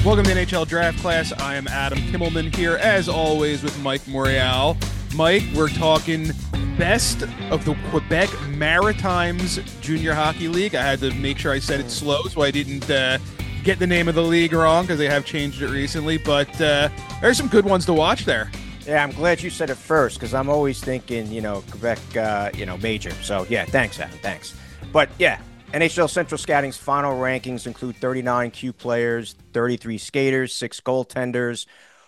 Welcome to the NHL Draft Class. I am Adam Kimmelman here, as always, with Mike Morial. Mike, we're talking best of the Quebec Maritimes Junior Hockey League. I had to make sure I said it slow so I didn't get the name of the league wrong because they have changed it recently. But there's some good ones to watch there. Yeah, I'm glad you said it first because I'm always thinking, Quebec, major. So, yeah, thanks, Adam. Thanks. But, yeah. NHL Central Scouting's final rankings include 39 Q players, 33 skaters, 6 goaltenders.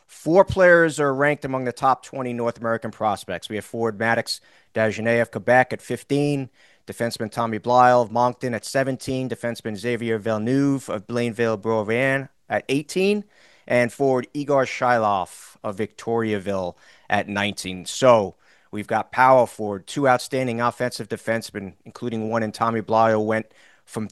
4 players are ranked among the top 20 North American prospects. We have forward Maddox Dagenet of Quebec at 15, defenseman Tommy Blyle of Moncton at 17, defenseman Xavier Villeneuve of Blainville-Boivin at 18, and forward Igor Shylov of Victoriaville at 19. So we've got power forward, 2 outstanding offensive defensemen, including one in Tommy Blyle, went from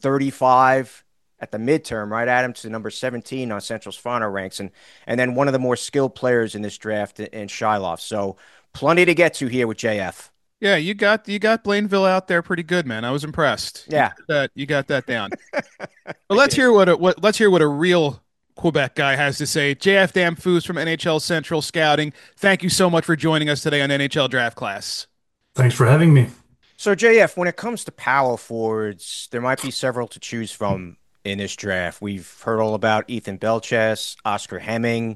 35 at the midterm, right, Adam, to number 17 on Central's final ranks. And then one of the more skilled players in this draft in Shylov. So plenty to get to here with JF. Yeah, you got Blainville out there pretty good, man. I was impressed. Yeah. You got that down. But let's hear what a real Quebec guy has to say. JF Damphousse from NHL Central Scouting. Thank you so much for joining us today on NHL Draft Class. Thanks for having me. So, JF, when it comes to power forwards, there might be several to choose from in this draft. We've heard all about Ethan Belchess, Oscar Hemming.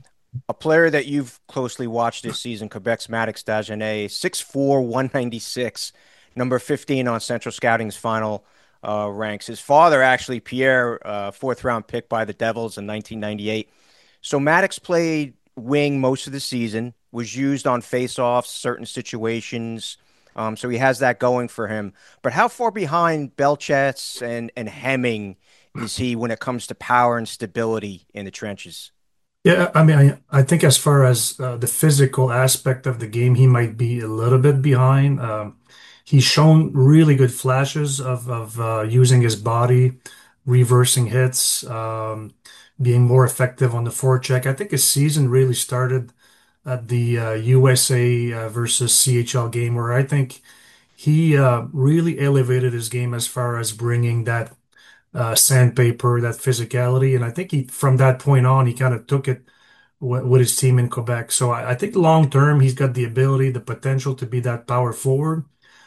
A player that you've closely watched this season, Quebec's Maddox Dagenet, 6'4", 196, number 15 on Central Scouting's final ranks. His father, actually, Pierre, 4th-round pick by the Devils in 1998. So Maddox played wing most of the season, was used on face-offs, certain situations. So he has that going for him. But how far behind Belchess and Hemming is he when it comes to power and stability in the trenches? Yeah, I mean, I think as far as the physical aspect of the game, he might be a little bit behind. He's shown really good flashes of using his body, reversing hits, being more effective on the forecheck. I think his season really started at the USA versus CHL game, where I think he really elevated his game as far as bringing that sandpaper, that physicality. And I think from that point on, he kind of took it with his team in Quebec. So I think long term, he's got the ability, the potential to be that power forward.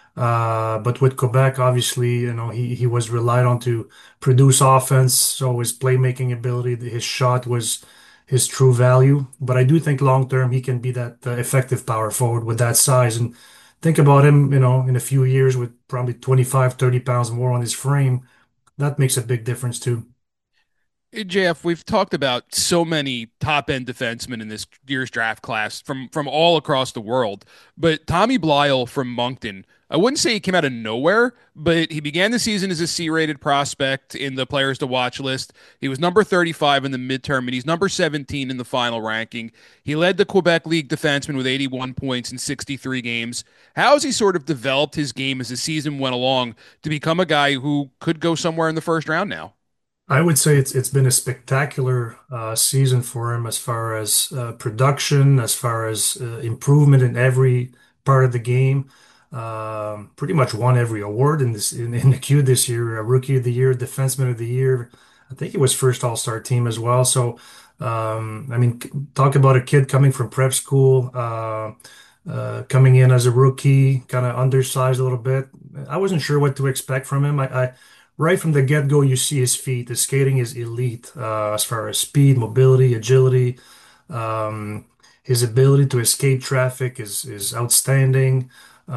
But with Quebec, obviously, he was relied on to produce offense. So his playmaking ability, his shot was his true value. But I do think long term, he can be that effective power forward with that size. And think about him, in a few years with probably 25, 30 pounds more on his frame. That makes a big difference too. Hey, JF, we've talked about so many top-end defensemen in this year's draft class from all across the world, but Tommy Blyle from Moncton, I wouldn't say he came out of nowhere, but he began the season as a C-rated prospect in the players to watch list. He was number 35 in the midterm, and he's number 17 in the final ranking. He led the Quebec League defenseman with 81 points in 63 games. How has he sort of developed his game as the season went along to become a guy who could go somewhere in the first round now? I would say it's been a spectacular season for him as far as production, as far as improvement in every part of the game. Pretty much won every award in the Q this year. Rookie of the Year, Defenseman of the Year. I think it was first All-Star team as well. So, I mean, talk about a kid coming from prep school, coming in as a rookie, kind of undersized a little bit. I wasn't sure what to expect from him. I right from the get-go, you see his feet. The skating is elite as far as speed, mobility, agility. Um, his ability to escape traffic is outstanding.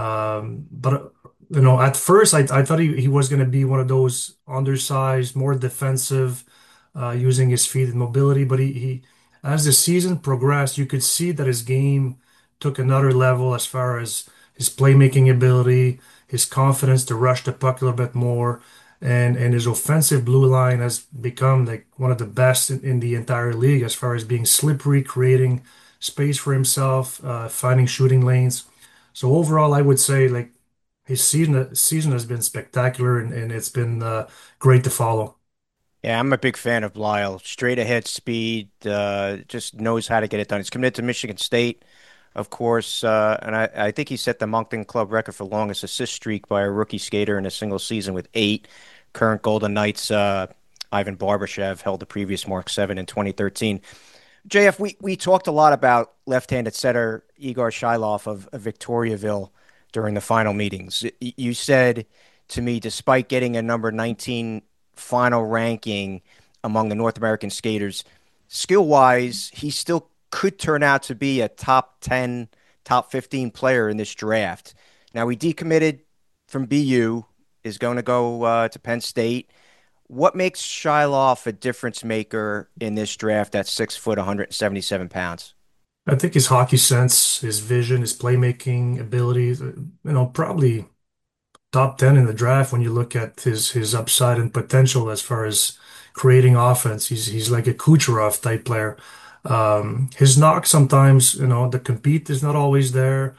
But at first I thought he was going to be one of those undersized, more defensive, using his feet and mobility. But he as the season progressed, you could see that his game took another level as far as his playmaking ability, his confidence to rush the puck a little bit more, and his offensive blue line has become like one of the best in the entire league as far as being slippery, creating space for himself, finding shooting lanes. So overall, I would say like his season has been spectacular and it's been great to follow. Yeah, I'm a big fan of Lyle. Straight ahead speed, just knows how to get it done. He's committed to Michigan State, of course, and I think he set the Moncton Club record for longest assist streak by a rookie skater in a single season with 8. Current Golden Knights Ivan Barbashev held the previous mark, seven in 2013. JF, we talked a lot about left-handed setter Igor Shylov of Victoriaville during the final meetings. You said to me, despite getting a number 19 final ranking among the North American skaters, skill-wise, he still could turn out to be a top 10, top 15 player in this draft. Now, he decommitted from BU, is going to go to Penn State. What makes Shiloh a difference maker in this draft at 6 foot, 177 pounds? I think his hockey sense, his vision, his playmaking abilities, probably top 10 in the draft when you look at his upside and potential as far as creating offense. He's like a Kucherov type player. His knock sometimes, the compete is not always there.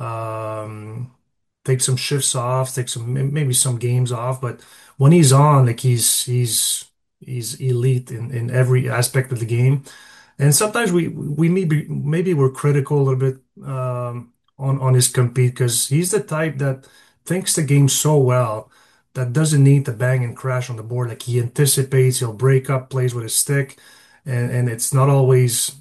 Um, Take some shifts off, take maybe some games off, but when he's on, like he's elite in every aspect of the game. And sometimes we maybe we're critical a little bit on his compete because he's the type that thinks the game so well that doesn't need to bang and crash on the board. Like he anticipates, he'll break up plays with his stick, and it's not always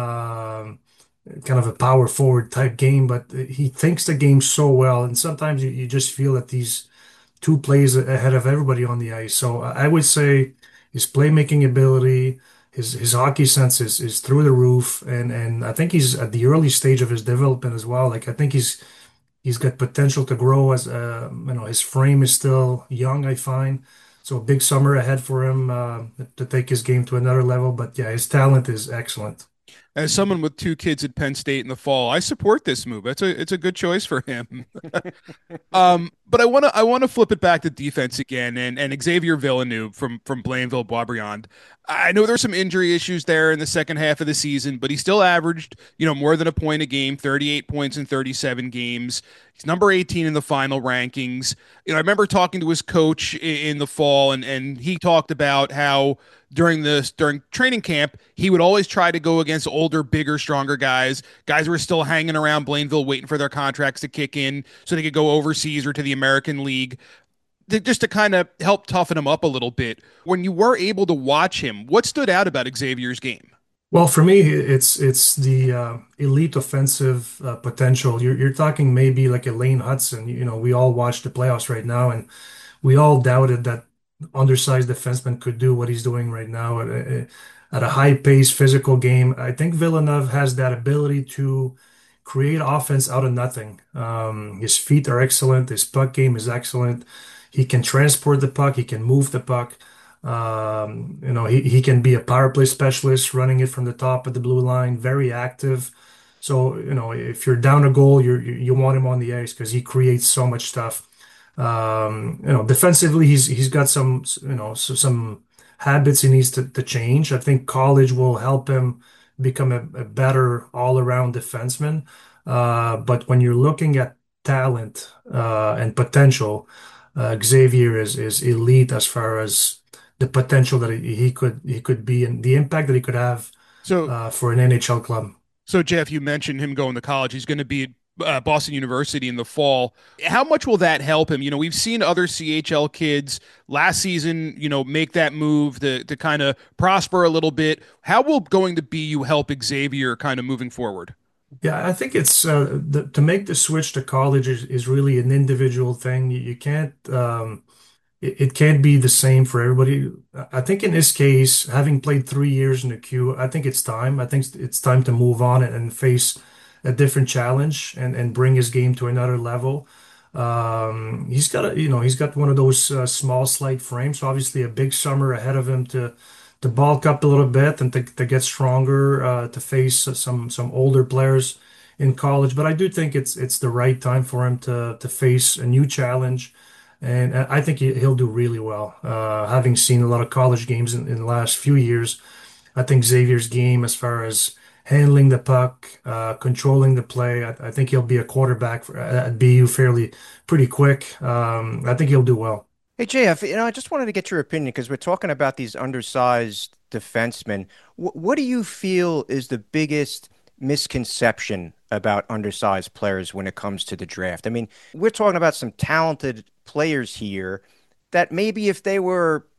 kind of a power forward type game, but he thinks the game so well, and sometimes you just feel that he's two plays ahead of everybody on the ice. So I would say his playmaking ability, his hockey sense is through the roof, and I think he's at the early stage of his development as well. Like I think he's got potential to grow as his frame is still young, I find. So a big summer ahead for him to take his game to another level. But yeah, his talent is excellent. As someone with two kids at Penn State in the fall, I support this move. It's a good choice for him. But I want to flip it back to defense again, and Xavier Villeneuve from Blainville Boisbriand. I know there's some injury issues there in the second half of the season, but he still averaged more than a point a game, 38 points in 37 games. He's number 18 in the final rankings. I remember talking to his coach in the fall, and he talked about how during training camp he would always try to go against older, bigger, stronger guys who were still hanging around Blainville waiting for their contracts to kick in so they could go overseas or to the American League, just to kind of help toughen him up a little bit. When you were able to watch him, what stood out about Xavier's game? Well, for me, it's the elite offensive potential. You're talking maybe like a Lane Hudson. We all watch the playoffs right now, and we all doubted that undersized defenseman could do what he's doing right now at a high-paced physical game. I think Villeneuve has that ability to create offense out of nothing. His feet are excellent. His puck game is excellent. He can transport the puck. He can move the puck. He can be a power play specialist, running it from the top of the blue line, very active. So, if you're down a goal, you want him on the ice because he creates so much stuff. Defensively, he's got some habits he needs to change. I think college will help him become a better all-around defenseman. But when you're looking at talent and potential, Xavier is elite as far as the potential that he could be and the impact that he could have So, for an NHL club. so Jeff, you mentioned him going to college. He's going to be at Boston University in the fall. How much will that help him? We've seen other CHL kids last season, make that move to kind of prosper a little bit. How will going to BU help Xavier kind of moving forward? Yeah, I think it's to make the switch to college is really an individual thing. You can't it can't be the same for everybody. I think in this case, having played 3 years in the queue, I think it's time. I think it's time to move on and face a different challenge and bring his game to another level. He's got one of those small, slight frames, so obviously a big summer ahead of him to bulk up a little bit and to get stronger, to face some older players in college. But I do think it's the right time for him to face a new challenge, and I think he'll do really well. Having seen a lot of college games in the last few years, I think Xavier's game, as far as handling the puck, controlling the play, I think he'll be a quarterback at BU fairly pretty quick. I think he'll do well. Hey, JF, I just wanted to get your opinion because we're talking about these undersized defensemen. What do you feel is the biggest misconception about undersized players when it comes to the draft? I mean, we're talking about some talented players here that maybe if they were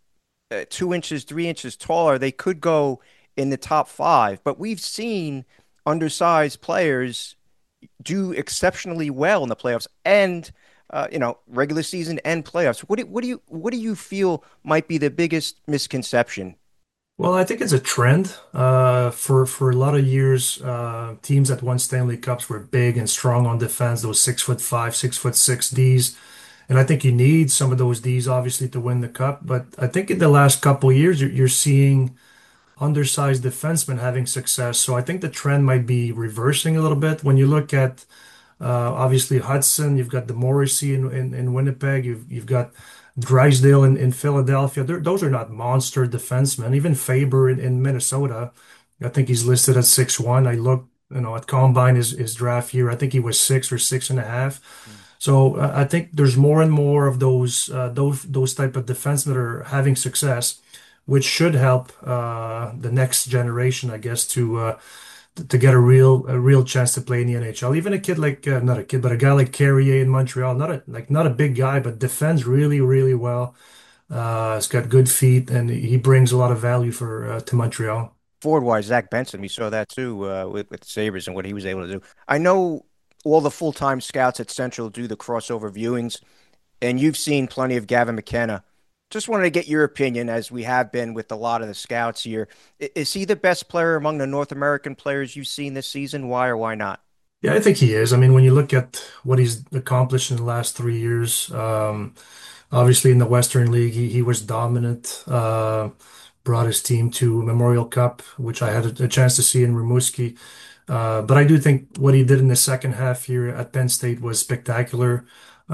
2 inches, 3 inches taller, they could go in the top five. But we've seen undersized players do exceptionally well in the playoffs and regular season and playoffs. What do you feel might be the biggest misconception? Well, I think it's a trend. For a lot of years, teams that won Stanley Cups were big and strong on defense. Those 6'5", 6'6" Ds, and I think you need some of those Ds obviously to win the cup. But I think in the last couple of years, you're seeing undersized defensemen having success. So I think the trend might be reversing a little bit. When you look at obviously Hudson, you've got the Morrissey in Winnipeg, you've got Drysdale in Philadelphia. Those are not monster defensemen. Even Faber in Minnesota, I think he's listed at 6'1". I looked, at Combine his draft year. I think he was 6 or 6.5. So I think there's more and more of those type of defensemen that are having success, which should help the next generation, I guess, to get a real chance to play in the NHL. Even a kid like not a kid, but a guy like Carrier in Montreal, not a big guy, but defends really really well. He's got good feet, and he brings a lot of value for to Montreal. Forward wise, Zach Benson, we saw that too with the Sabres and what he was able to do. I know all the full-time scouts at Central do the crossover viewings, and you've seen plenty of Gavin McKenna. Just wanted to get your opinion, as we have been with a lot of the scouts here. Is he the best player among the North American players you've seen this season? Why or why not? Yeah, I think he is. I mean, when you look at what he's accomplished in the last 3 years, obviously in the Western League, he was dominant. Brought his team to Memorial Cup, which I had a chance to see in Rimouski. But I do think what he did in the second half here at Penn State was spectacular.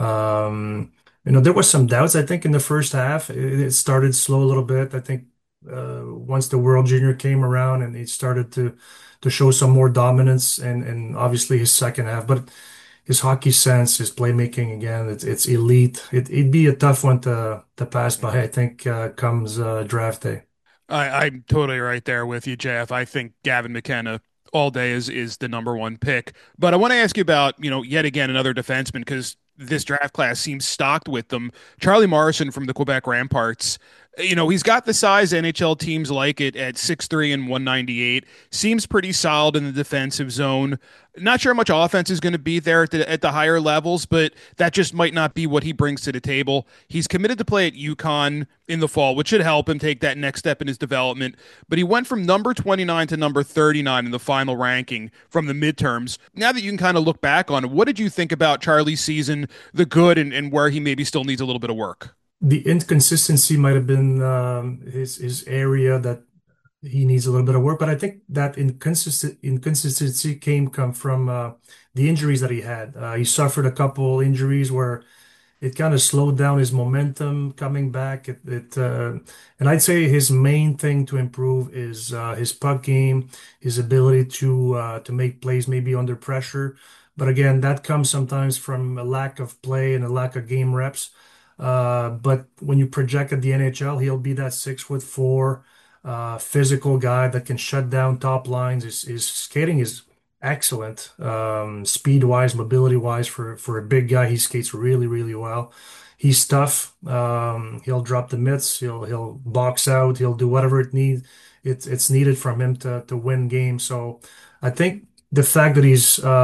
There was some doubts, I think, in the first half. It started slow a little bit. I think once the World Junior came around and he started to show some more dominance and obviously his second half. But his hockey sense, his playmaking again, it's elite. It'd be a tough one to pass by, I think, comes draft day. I'm totally right there with you, Jeff. I think Gavin McKenna all day is the number one pick. But I want to ask you about, yet again another defenseman because this draft class seems stocked with them. Charlie Morrison from the Quebec Ramparts. He's got the size NHL teams like it at 6'3" and 198. Seems pretty solid in the defensive zone. Not sure how much offense is going to be there at the higher levels, but that just might not be what he brings to the table. He's committed to play at UConn in the fall, which should help him take that next step in his development. But he went from number 29 to number 39 in the final ranking from the midterms. Now that you can kind of look back on it, what did you think about Charlie's season, the good and where he maybe still needs a little bit of work? The inconsistency might have been his area that he needs a little bit of work, but I think that inconsistency come from the injuries that he had. He suffered a couple injuries where it kind of slowed down his momentum coming back. And I'd say his main thing to improve is his puck game, his ability to make plays maybe under pressure. But again, that comes sometimes from a lack of play and a lack of game reps. But when you project at the NHL, he'll be that 6'4" physical guy that can shut down top lines. His skating is excellent, speed wise, mobility wise. For a big guy, he skates really, really well. He's tough. He'll drop the mitts. He'll box out. He'll do whatever it's needed from him to win games. So I think the fact that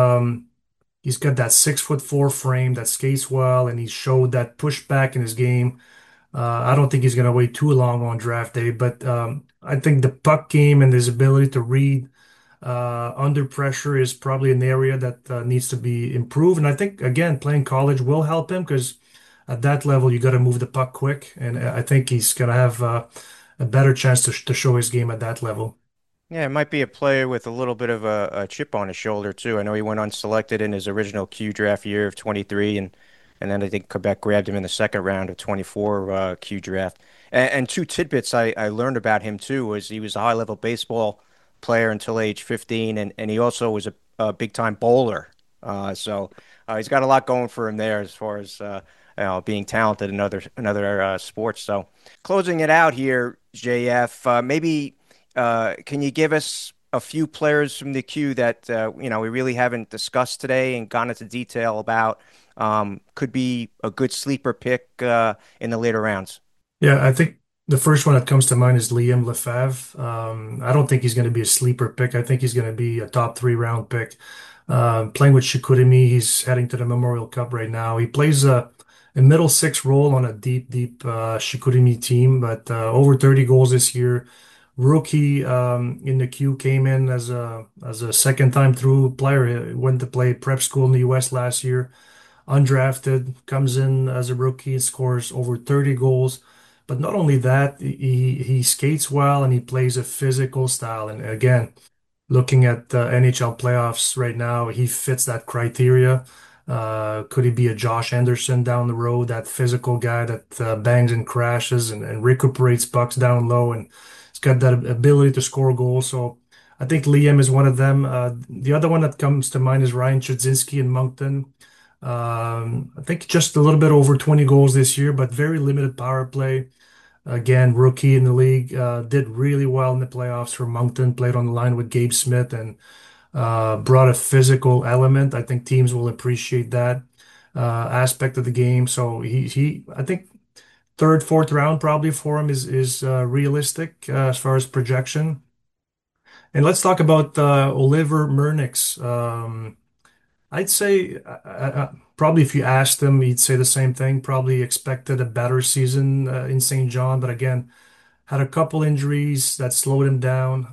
he's got that 6'4" frame that skates well, and he showed that pushback in his game. I don't think he's going to wait too long on draft day, but I think the puck game and his ability to read under pressure is probably an area that needs to be improved. And I think, again, playing college will help him because at that level, you got to move the puck quick. And I think he's going to have a better chance to show his game at that level. Yeah, it might be a player with a little bit of a chip on his shoulder too. I know he went unselected in his original Q draft year of 23, and then I think Quebec grabbed him in the second round of 24 Q draft. And two tidbits I learned about him too was he was a high level baseball player until age 15, and he also was a big time bowler. So he's got a lot going for him there as far as being talented in other sports. So closing it out here, JF, maybe. Can you give us a few players from the queue that we really haven't discussed today and gone into detail about? Could be a good sleeper pick in the later rounds. Yeah, I think The first one that comes to mind is Liam Lefebvre. I don't think he's going to be a sleeper pick. I think he's going to be a top 3 round pick. Playing with Chicoutimi, he's heading to the Memorial Cup right now. He plays a middle six role on a deep Chicoutimi team, but over 30 goals this year. Rookie in the queue came in as a second time through player. He went to play prep school in the U.S. last year. Undrafted, comes in as a rookie and scores over 30 goals. But not only that, he skates well and he plays a physical style. And again, looking at the NHL playoffs right now, he fits that criteria. Could he be a Josh Anderson down the road, that physical guy that bangs and crashes and recuperates pucks down low, and he's got that ability to score goals. So I think Liam is one of them. The other one that comes to mind is Ryan Chudzinski in Moncton. I think just a little bit over 20 goals this year, but very limited power play. Again, rookie in the league, did really well in the playoffs for Moncton, played on the line with Gabe Smith and brought a physical element. I think teams will appreciate that aspect of the game. So I think third, fourth round probably for him is realistic as far as projection. And let's talk about Oliver Murnix. I'd say probably if you asked him, he'd say the same thing. Probably expected a better season in St. John, but again, had a couple injuries that slowed him down.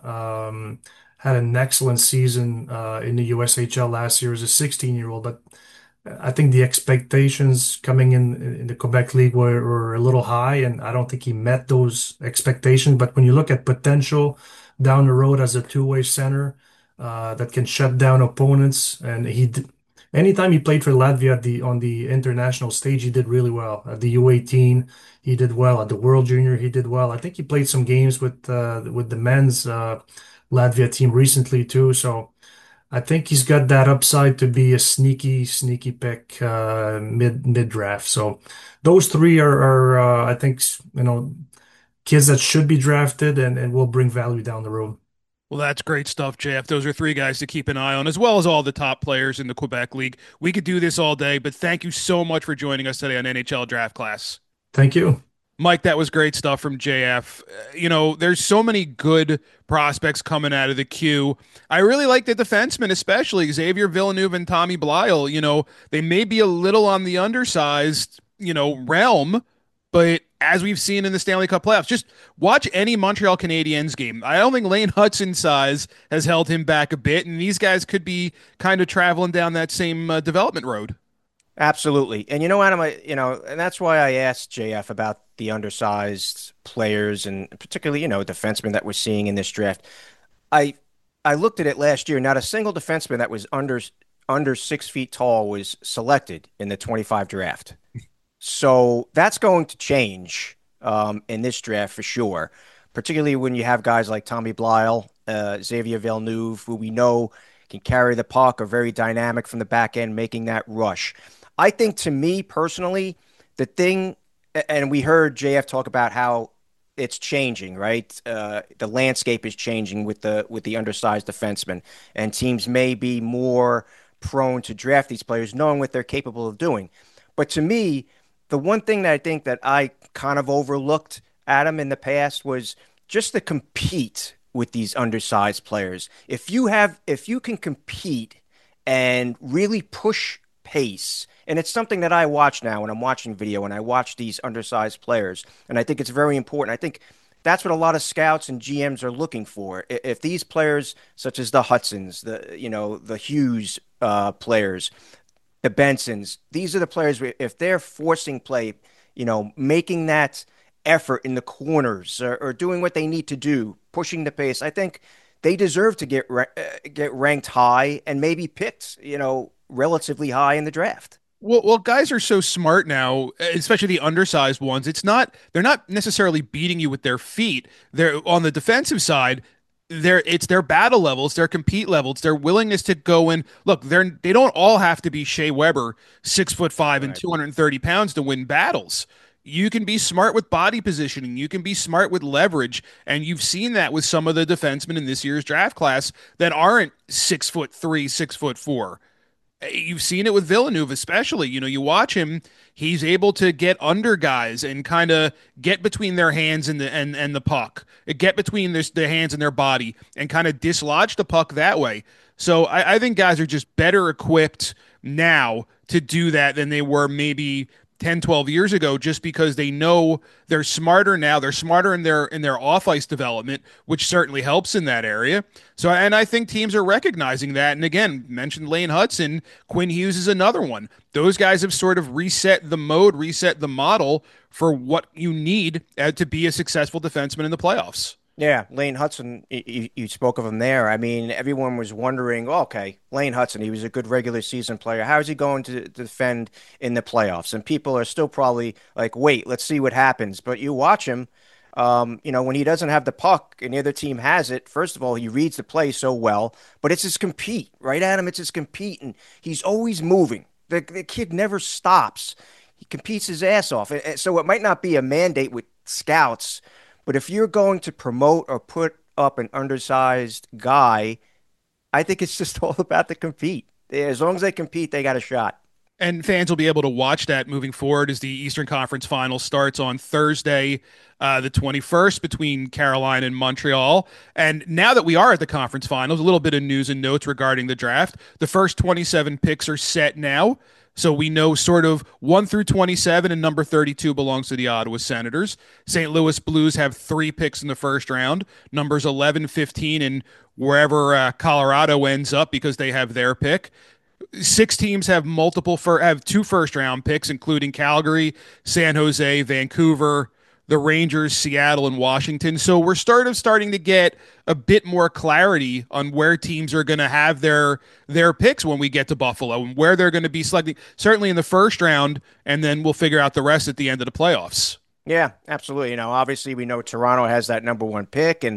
Had an excellent season in the USHL last year as a 16-year-old, but I think the expectations coming in the Quebec League were a little high, and I don't think he met those expectations. But when you look at potential down the road as a two-way center that can shut down opponents, and anytime he played for Latvia on the international stage, he did really well. At the U18, he did well. At the World Junior, he did well. I think he played some games with the men's Latvia team recently too. So. I think he's got that upside to be a sneaky pick mid draft. So those three are I think kids that should be drafted and will bring value down the road. Well, that's great stuff, JF. Those are three guys to keep an eye on, as well as all the top players in the Quebec League. We could do this all day, but thank you so much for joining us today on NHL Draft Class. Thank you. Mike, that was great stuff from JF. There's so many good prospects coming out of the queue. I really like the defensemen, especially Xavier Villeneuve and Tommy Blyle. They may be a little on the undersized, realm, but as we've seen in the Stanley Cup playoffs, just watch any Montreal Canadiens game. I don't think Lane Hutson's size has held him back a bit, and these guys could be kind of traveling down that same development road. Absolutely. And Adam, and that's why I asked JF about the undersized players and particularly, defensemen that we're seeing in this draft. I I looked at it last year. Not a single defenseman that was under 6 feet tall was selected in the 25 draft. So that's going to change in this draft for sure, particularly when you have guys like Tommy Blyle, Xavier Villeneuve, who we know can carry the puck, are very dynamic from the back end, making that rush. I think to me personally, the thing, and we heard JF talk about how it's changing, right? The landscape is changing with the undersized defensemen, and teams may be more prone to draft these players, knowing what they're capable of doing. But to me, the one thing that I think that I kind of overlooked, Adam, in the past was just to compete with these undersized players. If you can compete and really push pace, and it's something that I watch now when I'm watching video and I watch these undersized players, and I think it's very important. I think that's what a lot of scouts and GMs are looking for. If these players, such as the Hudsons, the Hughes players, the Bensons, these are the players if they're forcing play, making that effort in the corners or doing what they need to do, pushing the pace, I think they deserve to get ranked high and maybe picked, relatively high in the draft. Well, guys are so smart now, especially the undersized ones. They're not necessarily beating you with their feet. They're on the defensive side. It's their battle levels, their compete levels, their willingness to go in. Look, they don't all have to be Shea Weber, 6'5" and Right. 230 pounds to win battles. You can be smart with body positioning. You can be smart with leverage, and you've seen that with some of the defensemen in this year's draft class that aren't 6'3", 6'4". You've seen it with Villeneuve, especially. You watch him; he's able to get under guys and kind of get between their hands and the puck, get between their hands and their body, and kind of dislodge the puck that way. So I think guys are just better equipped now to do that than they were maybe 10, 12 years ago, just because they know they're smarter now. They're smarter in their off ice development, which certainly helps in that area. So, and I think teams are recognizing that. And again, mentioned Lane Hudson, Quinn Hughes is another one. Those guys have sort of reset the mode, reset the model for what you need to be a successful defenseman in the playoffs. Yeah, Lane Hudson, you spoke of him there. I mean, everyone was wondering, oh, okay, Lane Hudson, he was a good regular season player. How is he going to defend in the playoffs? And people are still probably like, wait, let's see what happens. But you watch him, when he doesn't have the puck and the other team has it, first of all, he reads the play so well, but it's his compete, right, Adam? It's his compete, and he's always moving. The kid never stops. He competes his ass off. So it might not be a mandate with scouts, but if you're going to promote or put up an undersized guy, I think it's just all about the compete. As long as they compete, they got a shot. And fans will be able to watch that moving forward as the Eastern Conference Final starts on Thursday, the 21st, between Carolina and Montreal. And now that we are at the conference finals, a little bit of news and notes regarding the draft. The first 27 picks are set now. So we know sort of 1 through 27, and number 32 belongs to the Ottawa Senators. St. Louis Blues have 3 picks in the first round, numbers 11, 15, and wherever Colorado ends up because they have their pick. 6 teams have 2 first round picks, including Calgary, San Jose, Vancouver, the Rangers, Seattle, and Washington. So we're starting to get a bit more clarity on where teams are going to have their picks when we get to Buffalo and where they're going to be selecting. Certainly in the first round, and then we'll figure out the rest at the end of the playoffs. Yeah, absolutely. Obviously we know Toronto has that number one pick, and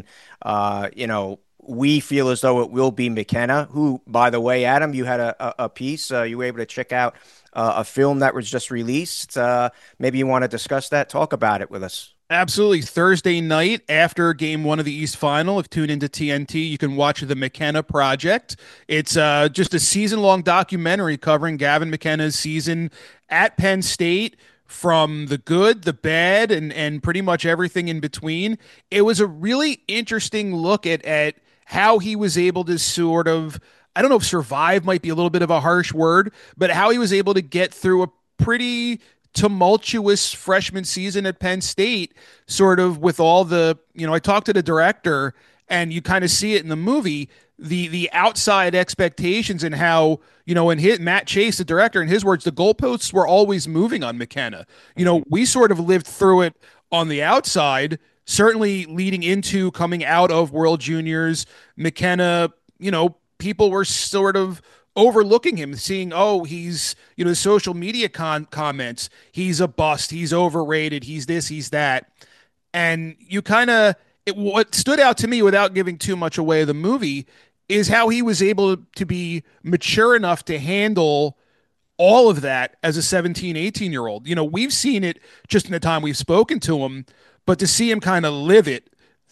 we feel as though it will be McKenna, who, by the way, Adam, you had a piece. You were able to check out a film that was just released. Maybe you want to discuss that, talk about it with us. Absolutely. Thursday night after game one of the East Final, if tuned into TNT, you can watch the McKenna Project. It's just a season long documentary covering Gavin McKenna's season at Penn State, from the good, the bad, and pretty much everything in between. It was a really interesting look at how he was able to sort of, I don't know if survive might be a little bit of a harsh word, but how he was able to get through a pretty tumultuous freshman season at Penn State, sort of with all I talked to the director, and you kind of see it in the movie, the outside expectations, and how, in his Matt Chase, the director, in his words, the goalposts were always moving on McKenna. We sort of lived through it on the outside, certainly leading into coming out of World Juniors. McKenna, people were sort of overlooking him, seeing, oh, he's, the social media comments, he's a bust, he's overrated, he's this, he's that. And you kind of, what stood out to me, without giving too much away of the movie, is how he was able to be mature enough to handle all of that as a 17, 18-year old. We've seen it just in the time we've spoken to him, but to see him kind of live it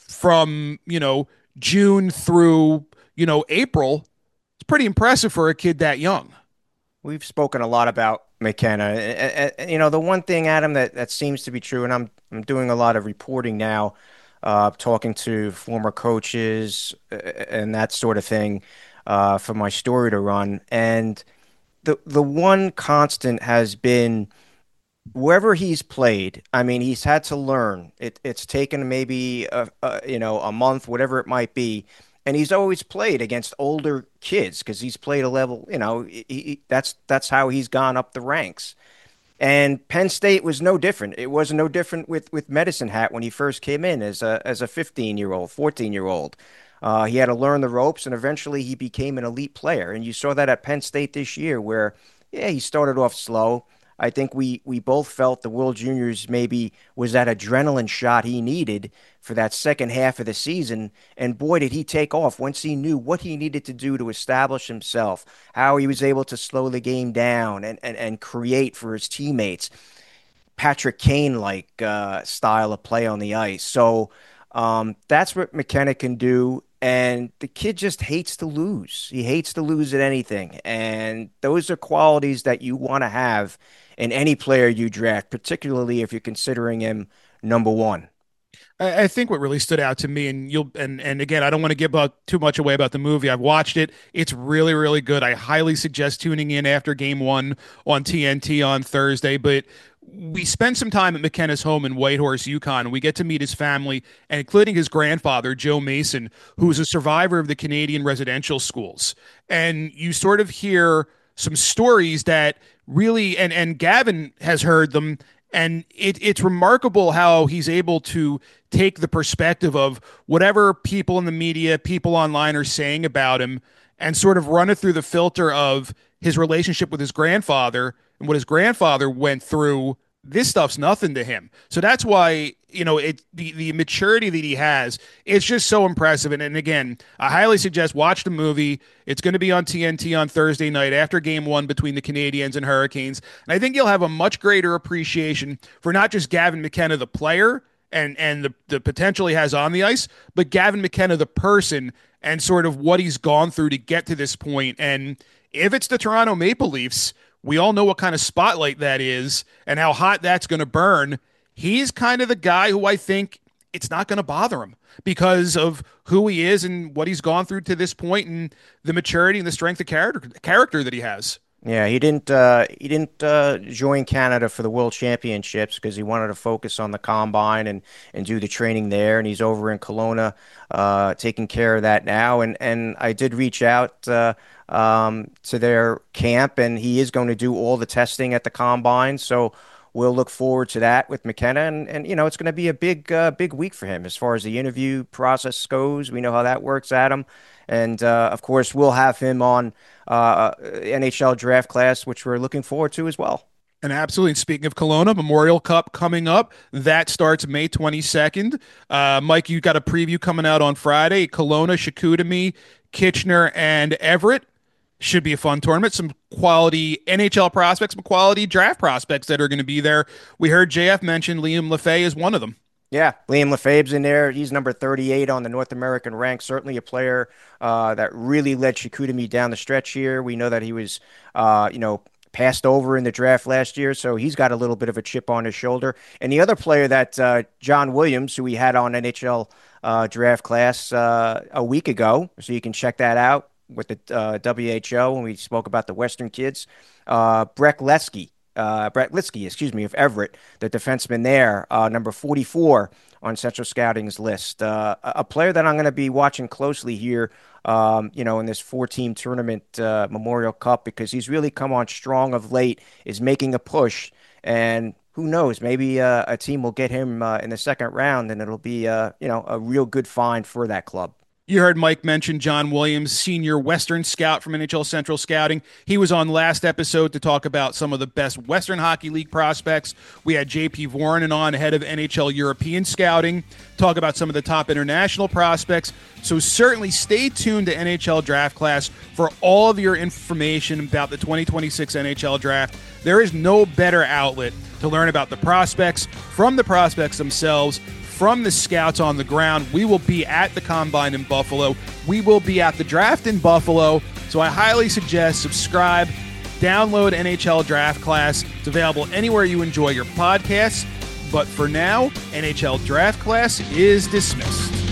from, June through, April, it's pretty impressive for a kid that young. We've spoken a lot about McKenna. The one thing, Adam, that seems to be true, and I'm doing a lot of reporting now, talking to former coaches and that sort of thing for my story to run. And the one constant has been wherever he's played. I mean, he's had to learn. It's taken maybe a month, whatever it might be, and he's always played against older kids because he's played a level. That's how he's gone up the ranks. And Penn State was no different. It was no different with Medicine Hat when he first came in as a 15-year-old, 14-year-old. He had to learn the ropes, and eventually he became an elite player. And you saw that at Penn State this year, where yeah, he started off slow. I think we both felt the World Juniors maybe was that adrenaline shot he needed for that second half of the season. And boy, did he take off once he knew what he needed to do to establish himself, how he was able to slow the game down and create for his teammates. Patrick Kane like style of play on the ice. So that's what McKenna can do. And the kid just hates to lose. He hates to lose at anything. And those are qualities that you want to have in any player you draft, particularly if you're considering him number one. I think what really stood out to me, and and again, I don't want to give too much away about the movie. I've watched it; it's really, really good. I highly suggest tuning in after Game One on TNT on Thursday. But we spend some time at McKenna's home in Whitehorse, Yukon, and we get to meet his family, and including his grandfather, Joe Mason, who's a survivor of the Canadian residential schools. And you sort of hear some stories that really, and Gavin has heard them, and it's remarkable how he's able to take the perspective of whatever people in the media, people online are saying about him, and sort of run it through the filter of his relationship with his grandfather and what his grandfather went through. This stuff's nothing to him. So that's why, the maturity that he has, it's just so impressive. And again, I highly suggest watch the movie. It's going to be on TNT on Thursday night after Game One between the Canadiens and Hurricanes. And I think you'll have a much greater appreciation for not just Gavin McKenna, the player, and the potential he has on the ice, but Gavin McKenna, the person, and sort of what he's gone through to get to this point. And if it's the Toronto Maple Leafs, we all know what kind of spotlight that is and how hot that's going to burn. He's kind of the guy who I think it's not going to bother him because of who he is and what he's gone through to this point and the maturity and the strength of character that he has. Yeah, he didn't join Canada for the World Championships because he wanted to focus on the combine and do the training there. And he's over in Kelowna, taking care of that now. And I did reach out to their camp, and he is going to do all the testing at the combine. So we'll look forward to that with McKenna. And it's going to be a big week for him as far as the interview process goes. We know how that works, Adam. And of course, we'll have him on NHL draft class, which we're looking forward to as well. And absolutely. And speaking of Kelowna, Memorial Cup coming up. That starts May 22nd. Mike, you got a preview coming out on Friday. Kelowna, Chicoutimi, Kitchener, and Everett. Should be a fun tournament. Some quality NHL prospects, some quality draft prospects that are going to be there. We heard JF mention Liam Lefebvre is one of them. Yeah, Liam Lefebvre's in there. He's number 38 on the North American rank. Certainly a player that really led Chicoutimi down the stretch here. We know that he was, passed over in the draft last year, so he's got a little bit of a chip on his shoulder. And the other player that John Williams, who we had on NHL draft class a week ago, so you can check that out with the WHO when we spoke about the Western kids, Brett Letsky. Brett Litsky, of Everett, the defenseman there, number 44 on Central Scouting's list. A player that I'm going to be watching closely here, in this four-team tournament Memorial Cup, because he's really come on strong of late, is making a push, and who knows, maybe a team will get him in the second round, and it'll be, a real good find for that club. You heard Mike mention John Williams, senior Western scout from NHL Central Scouting. He was on last episode to talk about some of the best Western Hockey League prospects. We had JP Voronin on, head of NHL European Scouting, talk about some of the top international prospects. So certainly stay tuned to NHL Draft Class for all of your information about the 2026 NHL Draft. There is no better outlet to learn about the prospects, from the prospects themselves, from the scouts on the ground. We will be at the Combine in Buffalo. We will be at the draft in Buffalo. So I highly suggest subscribe, download NHL Draft Class. It's available anywhere you enjoy your podcasts. But for now, NHL Draft Class is dismissed.